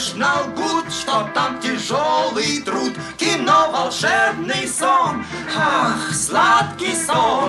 конечно, лгут, что там тяжелый труд. Кино, волшебный сон, ах, сладкий сон.